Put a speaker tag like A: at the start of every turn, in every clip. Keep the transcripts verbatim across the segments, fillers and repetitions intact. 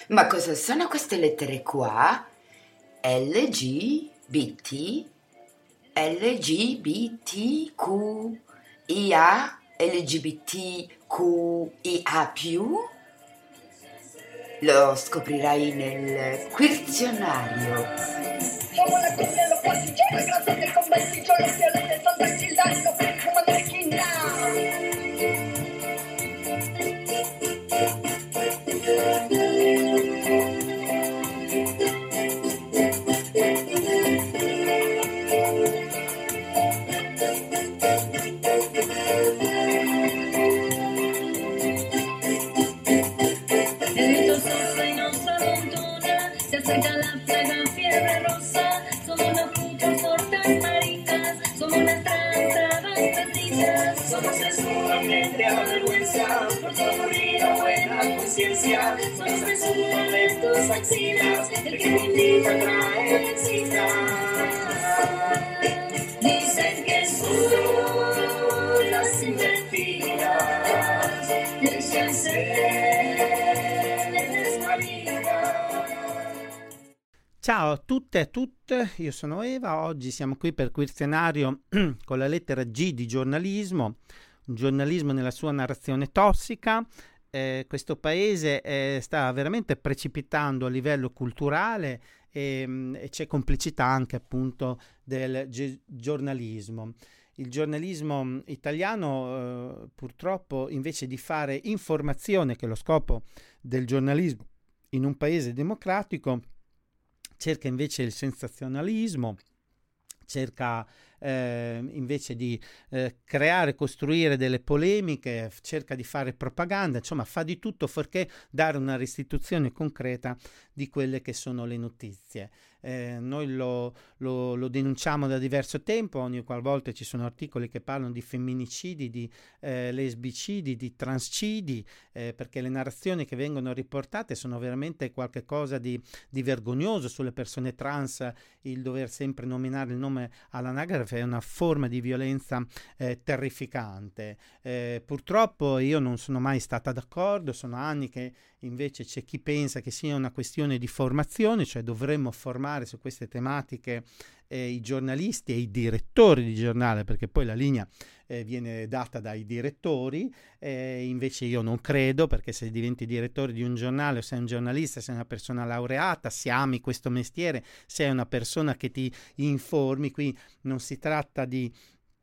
A: Ma cosa sono queste lettere qua? L G B T, L G B T Q I A, L G B T Q I A più? Lo scoprirai nel Quizionario.
B: Somos la cumbia, los pasillos, gracias del conventillo, los violetes son de Gilda y los fuman de esquina.
C: El viento sopla y nos amontona, se acerca la plaga, fiebre rosa. Somos las putas tortas maricas, somos las tranzas transvestitas.
B: Somos sexualmente avergüenza, por todo río buena conciencia. Somos sexualmente axilas, el que me indica trae excita. Dicen que son las invertidas, déjense
D: Ciao a tutte e a tutte, io sono Eva, oggi siamo qui per Quizionario con la lettera G di giornalismo, un giornalismo nella sua narrazione tossica. Eh, questo paese eh, sta veramente precipitando a livello culturale e, e c'è complicità anche appunto del gi- giornalismo. Il giornalismo italiano eh, purtroppo invece di fare informazione, che è lo scopo del giornalismo in un paese democratico, cerca invece il sensazionalismo, cerca eh, invece di eh, creare, costruire delle polemiche, cerca di fare propaganda, insomma fa di tutto fuorché dare una restituzione concreta di quelle che sono le notizie. Eh, noi lo, lo, lo denunciamo da diverso tempo, ogni qualvolta ci sono articoli che parlano di femminicidi, di eh, lesbicidi, di transcidi, eh, perché le narrazioni che vengono riportate sono veramente qualcosa di, di vergognoso. Sulle persone trans il dover sempre nominare il nome all'anagrafe è una forma di violenza eh, terrificante. Eh, purtroppo io non sono mai stata d'accordo, sono anni che invece c'è chi pensa che sia una questione di formazione, cioè dovremmo formare su queste tematiche eh, i giornalisti e i direttori di giornale, perché poi la linea eh, viene data dai direttori, eh, invece io non credo, perché se diventi direttore di un giornale o sei un giornalista, sei una persona laureata, se ami questo mestiere, sei una persona che ti informi, qui non si tratta di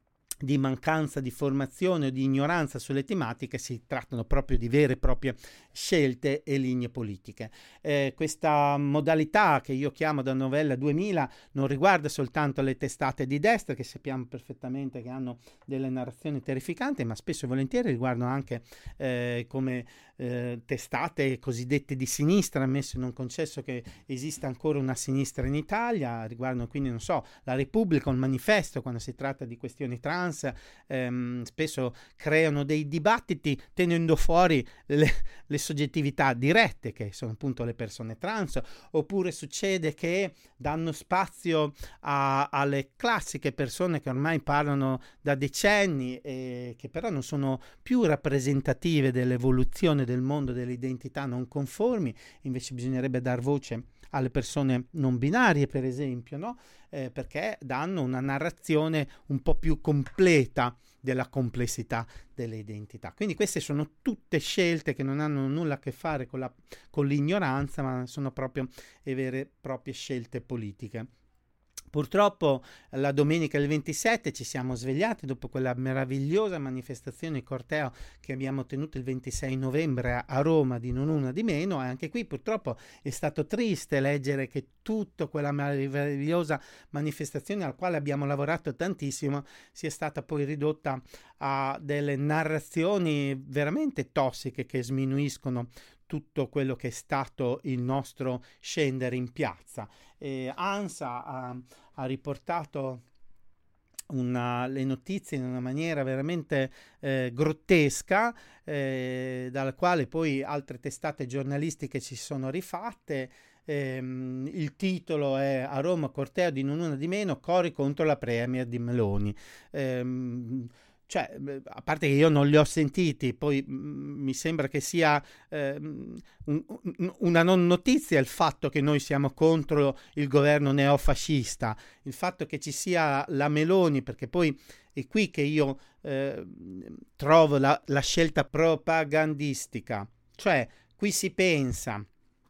D: di mancanza di formazione o di ignoranza sulle tematiche, si trattano proprio di vere e proprie scelte e linee politiche. Eh, questa modalità che io chiamo da novella duemila non riguarda soltanto le testate di destra, che sappiamo perfettamente che hanno delle narrazioni terrificanti, ma spesso e volentieri riguardano anche eh, come eh, testate cosiddette di sinistra, ammesso e non concesso che esista ancora una sinistra in Italia. Riguardano quindi, non so, la Repubblica o il Manifesto, quando si tratta di questioni trans. Ehm, spesso creano dei dibattiti tenendo fuori le, le soggettività dirette, che sono appunto le persone trans, oppure succede che danno spazio a, alle classiche persone che ormai parlano da decenni e che però non sono più rappresentative dell'evoluzione del mondo delle identità non conformi. Invece bisognerebbe dar voce alle persone non binarie, per esempio, no? Eh, perché danno una narrazione un po' più completa della complessità delle identità. Quindi queste sono tutte scelte che non hanno nulla a che fare con, la, con l'ignoranza, ma sono proprio le vere e proprie scelte politiche. Purtroppo la domenica del ventisette ci siamo svegliati dopo quella meravigliosa manifestazione corteo che abbiamo tenuto il ventisei novembre a Roma, di non una di meno, e anche qui purtroppo è stato triste leggere che tutta quella meravigliosa manifestazione al quale abbiamo lavorato tantissimo sia stata poi ridotta a delle narrazioni veramente tossiche che sminuiscono tutto quello che è stato il nostro scendere in piazza. Eh, ANSA ha, ha riportato una, le notizie in una maniera veramente eh, grottesca, eh, dalla quale poi altre testate giornalistiche ci sono rifatte. Ehm, il titolo è: a Roma corteo di non una di meno, cori contro la premier di Meloni. Ehm, cioè, a parte che io non li ho sentiti, poi mh, mi sembra che sia eh, un, un, una non notizia il fatto che noi siamo contro il governo neofascista, il fatto che ci sia la Meloni, perché poi è qui che io eh, trovo la, la scelta propagandistica, cioè qui si pensa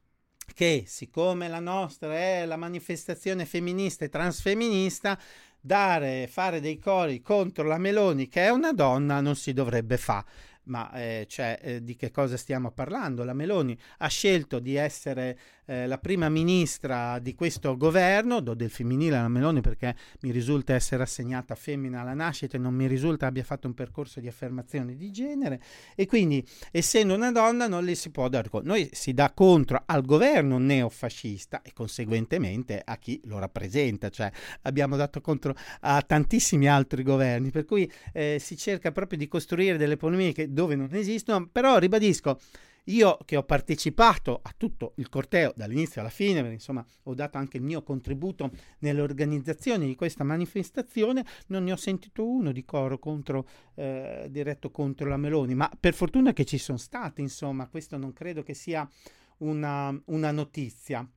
D: che siccome la nostra è la manifestazione femminista e transfemminista, dare, fare dei cori contro la Meloni, che è una donna, non si dovrebbe fare. Ma eh, cioè, eh, di che cosa stiamo parlando? La Meloni ha scelto di essere eh, la prima ministra di questo governo, do del femminile alla Meloni perché mi risulta essere assegnata femmina alla nascita e non mi risulta abbia fatto un percorso di affermazione di genere, e quindi essendo una donna non le si può dare contro. Noi si dà contro al governo neofascista e conseguentemente a chi lo rappresenta, cioè abbiamo dato contro a tantissimi altri governi, per cui eh, si cerca proprio di costruire delle polemiche dove non esistono. Però ribadisco, io che ho partecipato a tutto il corteo dall'inizio alla fine, perché insomma ho dato anche il mio contributo nell'organizzazione di questa manifestazione, non ne ho sentito uno di coro contro, eh, diretto contro la Meloni, ma per fortuna che ci sono stati, insomma, questo non credo che sia una, una notizia.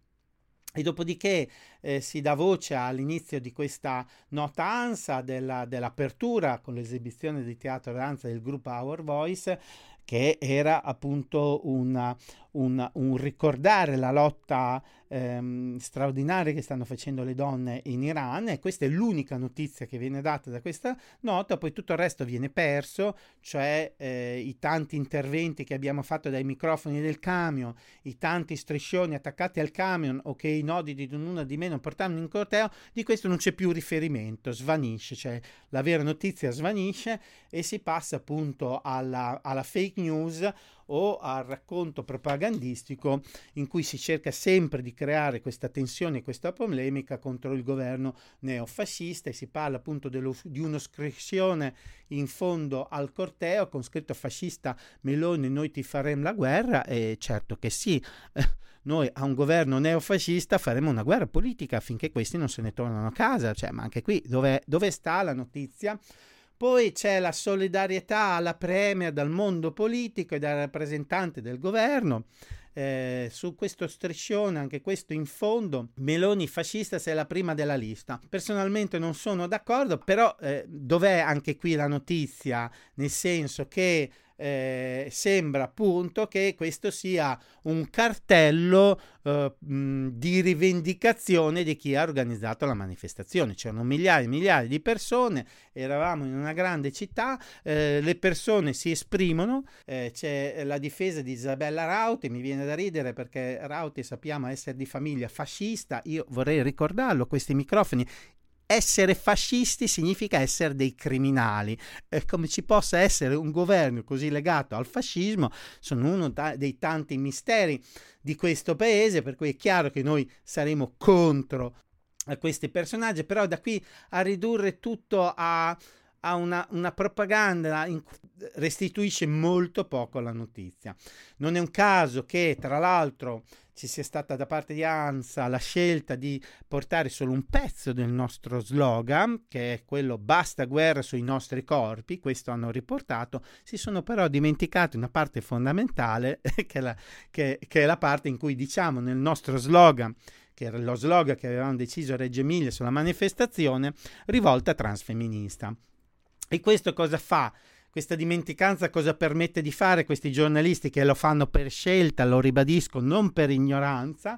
D: E dopodiché eh, si dà voce all'inizio di questa nota ANSA della, dell'apertura con l'esibizione di teatro danza del gruppo Our Voice, che era appunto una, una, un ricordare la lotta ehm, straordinaria che stanno facendo le donne in Iran, e questa è l'unica notizia che viene data da questa nota. Poi tutto il resto viene perso, cioè eh, i tanti interventi che abbiamo fatto dai microfoni del camion, i tanti striscioni attaccati al camion o che i nodi di una di meno portavano in corteo, di questo non c'è più riferimento, svanisce, cioè la vera notizia svanisce e si passa appunto alla, alla fake news o al racconto propagandistico in cui si cerca sempre di creare questa tensione, questa polemica contro il governo neofascista, e si parla appunto dello, di un'iscrizione in fondo al corteo con scritto fascista Meloni, noi ti faremo la guerra, e certo che sì, noi a un governo neofascista faremo una guerra politica affinché questi non se ne tornano a casa, cioè, ma anche qui dove, dove sta la notizia? Poi c'è la solidarietà alla Premier dal mondo politico e dal rappresentante del governo. Eh, su questo striscione, anche questo in fondo, Meloni fascista sei la prima della lista. Personalmente non sono d'accordo, però eh, dov'è anche qui la notizia? Nel senso che Eh, sembra appunto che questo sia un cartello eh, mh, di rivendicazione di chi ha organizzato la manifestazione. C'erano migliaia e migliaia di persone, eravamo in una grande città, eh, le persone si esprimono, eh, c'è la difesa di Isabella Rauti, mi viene da ridere perché Rauti sappiamo essere di famiglia fascista. Io vorrei ricordarlo, questi microfoni: essere fascisti significa essere dei criminali. Eh, come ci possa essere un governo così legato al fascismo, sono uno ta- dei tanti misteri di questo paese, per cui è chiaro che noi saremo contro a questi personaggi, però da qui a ridurre tutto a, a una, una propaganda in, restituisce molto poco alla notizia. Non è un caso che tra l'altro ci sia stata da parte di ANSA la scelta di portare solo un pezzo del nostro slogan, che è quello basta guerra sui nostri corpi. Questo hanno riportato, si sono però dimenticati una parte fondamentale che è la, che, che è la parte in cui diciamo nel nostro slogan, che era lo slogan che avevamo deciso a Reggio Emilia sulla manifestazione, rivolta transfemminista. E questo cosa fa? Questa dimenticanza cosa permette di fare questi giornalisti che lo fanno per scelta, lo ribadisco, non per ignoranza?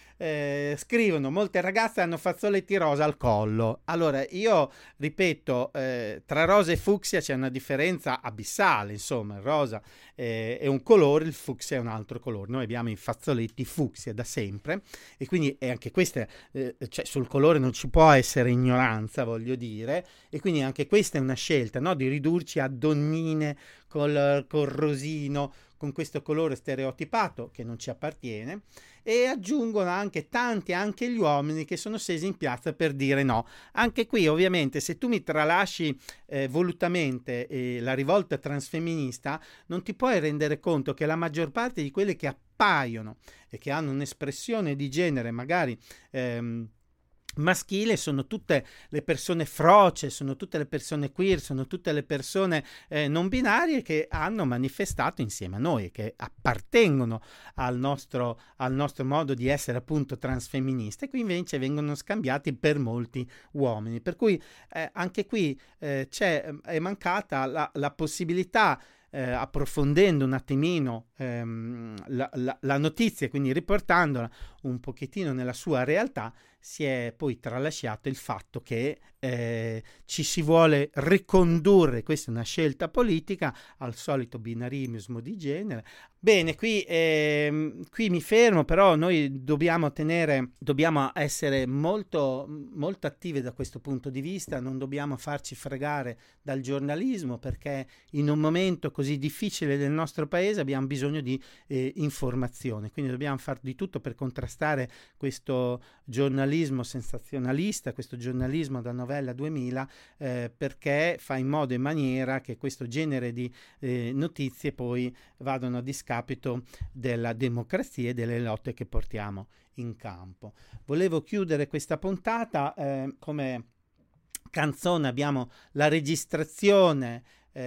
D: Eh, scrivono: molte ragazze hanno fazzoletti rosa al collo. Allora io ripeto, eh, tra rosa e fucsia c'è una differenza abissale, insomma il rosa eh, è un colore, il fucsia è un altro colore. Noi abbiamo i fazzoletti fucsia da sempre, e quindi è anche questa, eh, cioè sul colore non ci può essere ignoranza, voglio dire, e quindi anche questa è una scelta, no? Di ridurci a donnine col, col rosino, con questo colore stereotipato che non ci appartiene. E aggiungono anche tanti, anche gli uomini che sono scesi in piazza per dire no. Anche qui ovviamente se tu mi tralasci eh, volutamente eh, la rivolta transfemminista, non ti puoi rendere conto che la maggior parte di quelle che appaiono e che hanno un'espressione di genere magari ehm, maschile sono tutte le persone froce, sono tutte le persone queer, sono tutte le persone eh, non binarie che hanno manifestato insieme a noi, che appartengono al nostro, al nostro modo di essere appunto transfemministe, e qui invece vengono scambiati per molti uomini, per cui eh, anche qui eh, c'è, è mancata la, la possibilità, Eh, approfondendo un attimino ehm, la, la, la notizia, quindi riportandola un pochettino nella sua realtà, si è poi tralasciato il fatto che eh, ci si vuole ricondurre, questa è una scelta politica, al solito binarismo di genere. Bene, qui, eh, qui mi fermo, però noi dobbiamo tenere, dobbiamo essere molto, molto attivi da questo punto di vista, non dobbiamo farci fregare dal giornalismo, perché in un momento così difficile del nostro paese abbiamo bisogno di eh, informazione, quindi dobbiamo fare di tutto per contrastare questo giornalismo sensazionalista, questo giornalismo da novella duemila, eh, perché fa in modo e maniera che questo genere di eh, notizie poi vadano a discapito della democrazia e delle lotte che portiamo in campo. Volevo chiudere questa puntata eh, come canzone, abbiamo la registrazione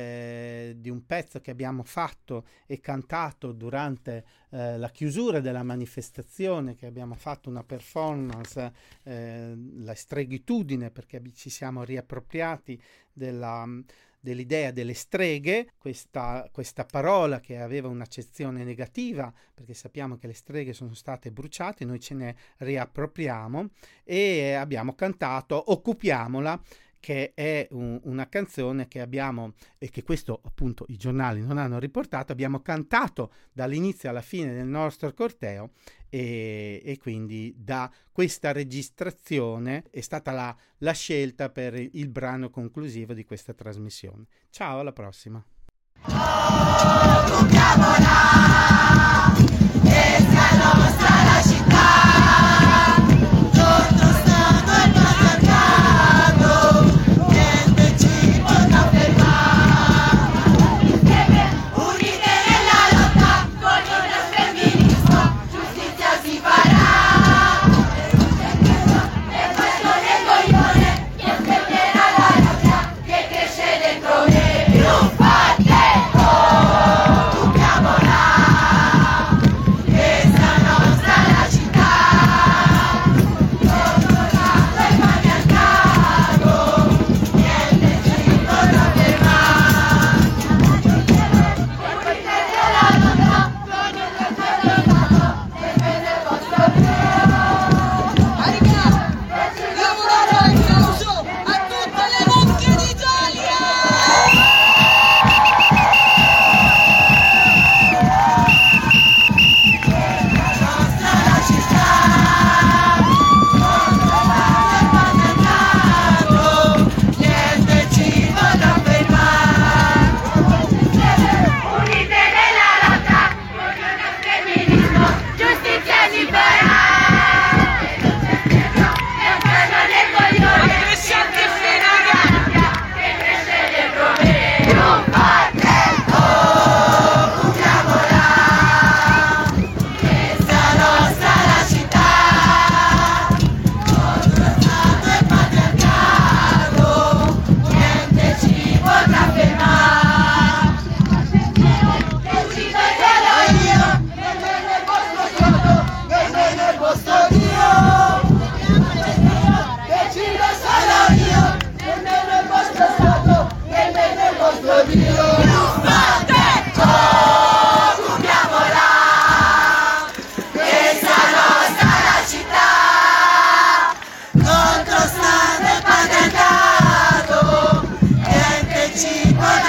D: Eh, di un pezzo che abbiamo fatto e cantato durante eh, la chiusura della manifestazione, che abbiamo fatto una performance, eh, la streghitudine, perché ci siamo riappropriati della, dell'idea delle streghe, questa, questa parola che aveva un'accezione negativa, perché sappiamo che le streghe sono state bruciate, noi ce ne riappropriamo e abbiamo cantato Occupiamola, che è un, una canzone che abbiamo, e che questo appunto i giornali non hanno riportato, abbiamo cantato dall'inizio alla fine del nostro corteo, e, e quindi da questa registrazione è stata la, la scelta per il, il brano conclusivo di questa trasmissione. Ciao, alla prossima.
E: Occupiamola, questa è nostra la città. Ci